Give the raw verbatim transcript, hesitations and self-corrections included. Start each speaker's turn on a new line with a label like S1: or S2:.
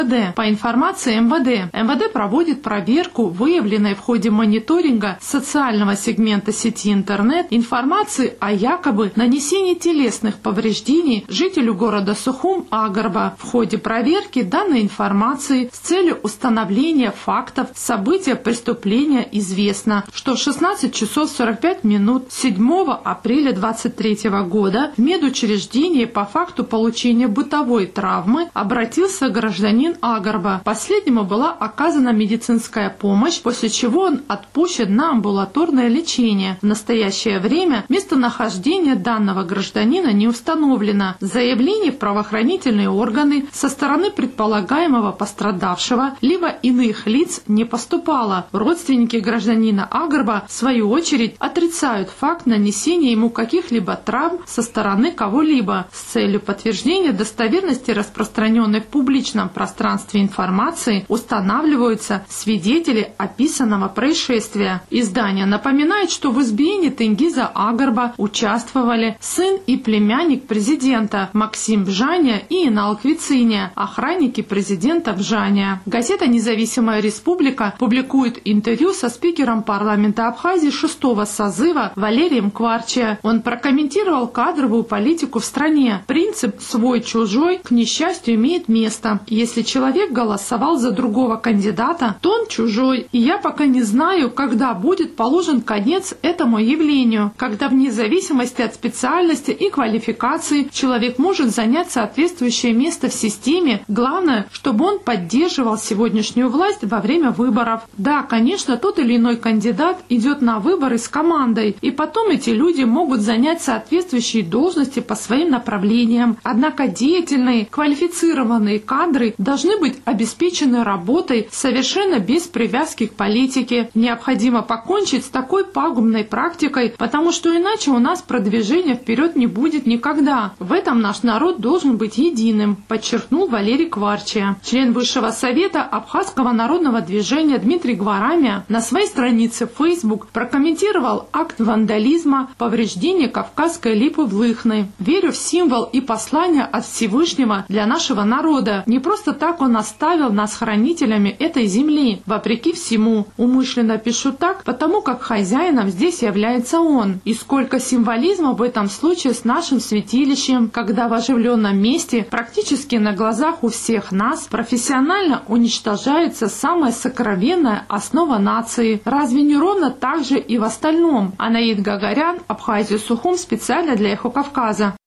S1: По информации эм вэ дэ, эм вэ дэ проводит проверку выявленной в ходе мониторинга социального сегмента сети интернет информации о якобы нанесении телесных повреждений жителю города Сухум-Агрба. В ходе проверки данной информации с целью установления фактов события преступления известно, что в шестнадцать часов сорок пять минут седьмого апреля две тысячи двадцать третьего года в медучреждение по факту получения бытовой травмы обратился гражданин Агрба. Последнему была оказана медицинская помощь, после чего он отпущен на амбулаторное лечение. В настоящее время местонахождение данного гражданина не установлено. Заявление в правоохранительные органы со стороны предполагаемого пострадавшего либо иных лиц не поступало. Родственники гражданина Агрба, в свою очередь, отрицают факт нанесения ему каких-либо травм со стороны кого-либо. С целью подтверждения достоверности распространенной в публичном пространстве информации устанавливаются свидетели описанного происшествия. Издание напоминает, что в избиении Тенгиза Агрба участвовали сын и племянник президента Максим Бжаня и Инал Квициня, охранники президента Бжаня. Газета «Независимая республика» публикует интервью со спикером парламента Абхазии шестого созыва Валерием Кварчия. Он прокомментировал кадровую политику в стране. Принцип «свой-чужой» к несчастью имеет место. Если человек голосовал за другого кандидата, то он чужой. И я пока не знаю, когда будет положен конец этому явлению, когда вне зависимости от специальности и квалификации человек может занять соответствующее место в системе. Главное, чтобы он поддерживал сегодняшнюю власть во время выборов. Да, конечно, тот или иной кандидат идет на выборы с командой, и потом эти люди могут занять соответствующие должности по своим направлениям. Однако деятельные, квалифицированные кадры должны быть обеспечены работой совершенно без привязки к политике. Необходимо покончить с такой пагубной практикой, потому что иначе у нас продвижения вперед не будет никогда. В этом наш народ должен быть единым, подчеркнул Валерий Кварчия. Член Высшего совета Абхазского народного движения Дмитрий Гварамия на своей странице в Facebook прокомментировал акт вандализма, повреждения Кавказской липы в Лыхны. Верю в символ и послание от Всевышнего для нашего народа. Не просто так он оставил нас хранителями этой земли. Вопреки всему, умышленно пишу так, потому как хозяином здесь является он. И сколько символизма в этом случае с нашим святилищем, когда в оживленном месте, практически на глазах у всех нас, профессионально уничтожается самая сокровенная основа нации. Разве не ровно так же и в остальном? Анаид Гагарян, Абхазия, Сухум, специально для Эхо Кавказа.